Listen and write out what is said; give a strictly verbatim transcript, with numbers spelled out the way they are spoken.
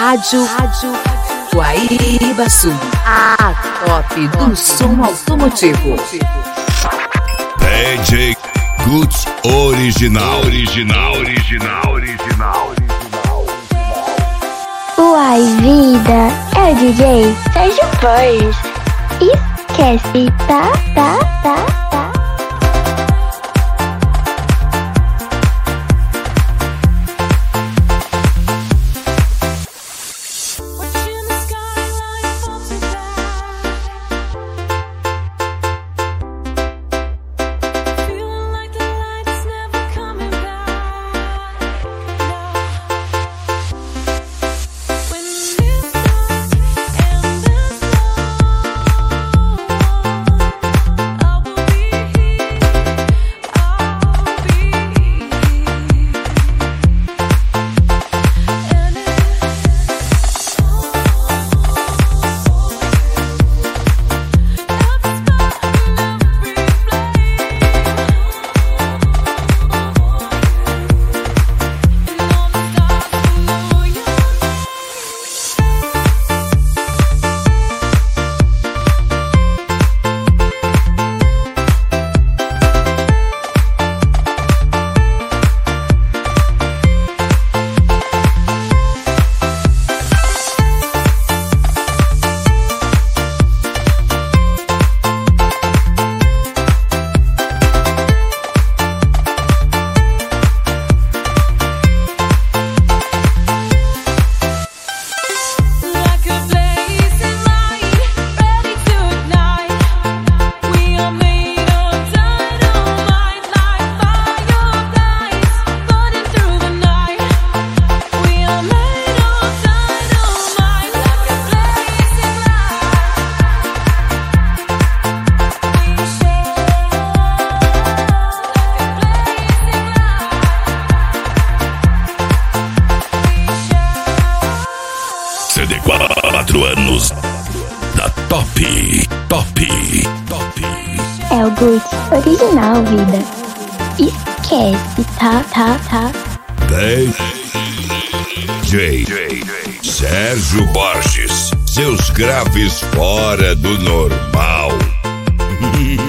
Rádio, Rádio Guaíba Sul, a top do som automotivo. D J Guts Original, Original, Original, Original, Original. Uai, vida, é o D J Sérgio Borges. Esquece, tá, tá, tá, tá. Quatro anos da Top, Top, Top. É o Guts Original, vida. Esquece, tá, tá, tá. D J Sérgio Borges. Seus graves fora do normal.